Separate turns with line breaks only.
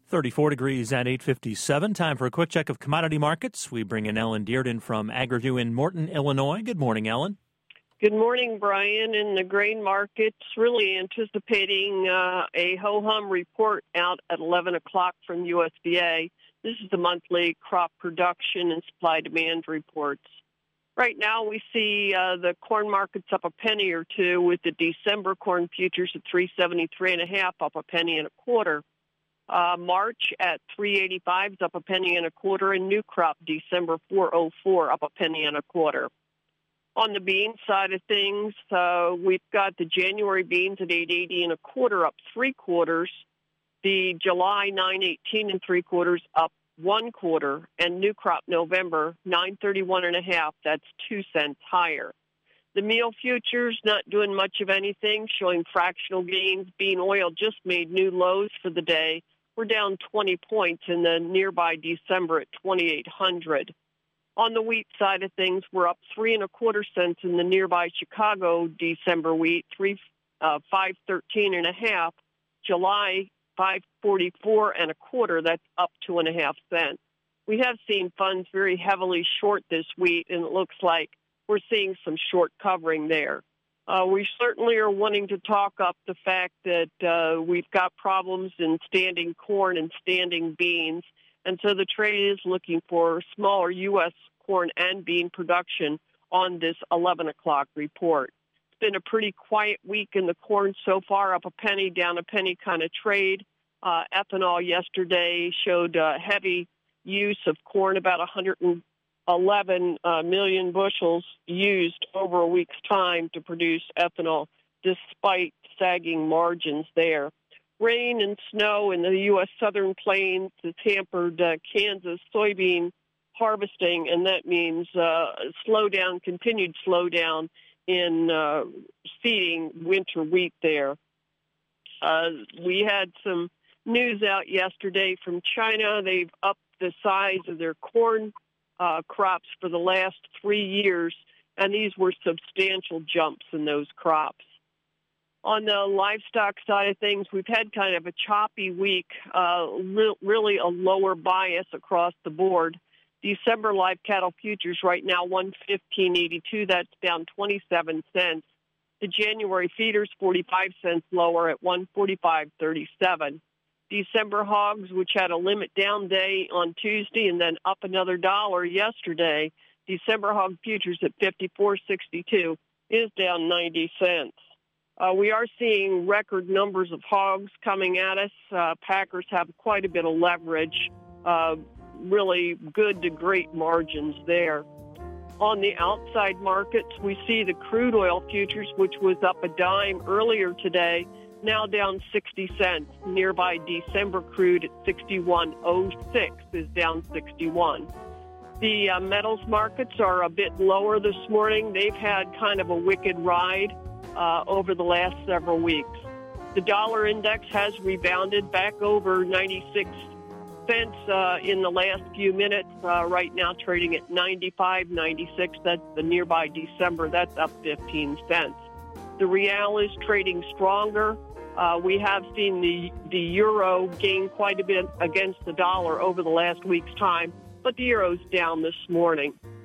34 degrees at 8:57. Time for a quick check of commodity markets. We bring in Ellen Dearden from AgriView in Morton, Illinois. Good morning, Ellen.
Good morning, Brian. In the grain markets, really anticipating a ho-hum report out at 11 o'clock from USDA. This is the monthly crop production and supply-demand reports. Right now, we see the corn markets up a penny or two, with the December corn futures at 373.5, up a penny and a quarter. March at 385 is up a penny and a quarter, and new crop December 404 up a penny and a quarter. On the bean side of things, we've got the January beans at 880 and a quarter, up 3/4. The July 918 and 3/4 up 1/4, and new crop November 931.5. That's 2 cents higher. The meal futures not doing much of anything, showing fractional gains. Bean oil just made new lows for the day. We're down 20 points in the nearby December at 2,800. On the wheat side of things, we're up 3 1/4 cents in the nearby Chicago December wheat, 513.5. July 544 1/4. That's up 2.5 cents. We have seen funds very heavily short this wheat, and it looks like we're seeing some short covering there. We certainly are wanting to talk up the fact that we've got problems in standing corn and standing beans, and so the trade is looking for smaller U.S. corn and bean production on this 11 o'clock report. It's been a pretty quiet week in the corn so far, up a penny, down a penny kind of trade. Ethanol yesterday showed heavy use of corn, about 111 million bushels used over a week's time to produce ethanol, despite sagging margins there. Rain and snow in the U.S. southern plains has hampered Kansas soybean harvesting, and that means continued slowdown in seeding winter wheat there. We had some news out yesterday from China. They've upped the size of their corn crops for the last 3 years, and these were substantial jumps in those crops. On the livestock side of things, we've had kind of a choppy week, really a lower bias across the board. December live cattle futures right now 115.82. That's down 27 cents. The January feeders 45 cents lower at 145.37. December hogs, which had a limit down day on Tuesday and then up another $1 yesterday, December hog futures at 54.62 is down 90 cents. We are seeing record numbers of hogs coming at us. Packers have quite a bit of leverage, really good to great margins there. On the outside markets, we see the crude oil futures, which was up a dime earlier today, now down 60 cents. Nearby December crude at 61.06 is down 61. The metals markets are a bit lower this morning. They've had kind of a wicked ride over the last several weeks. The dollar index has rebounded back over 96 cents in the last few minutes. Right now trading at 95.96. That's the nearby December. That's up 15 cents. The real is trading stronger. We have seen the euro gain quite a bit against the dollar over the last week's time, but the euro's down this morning.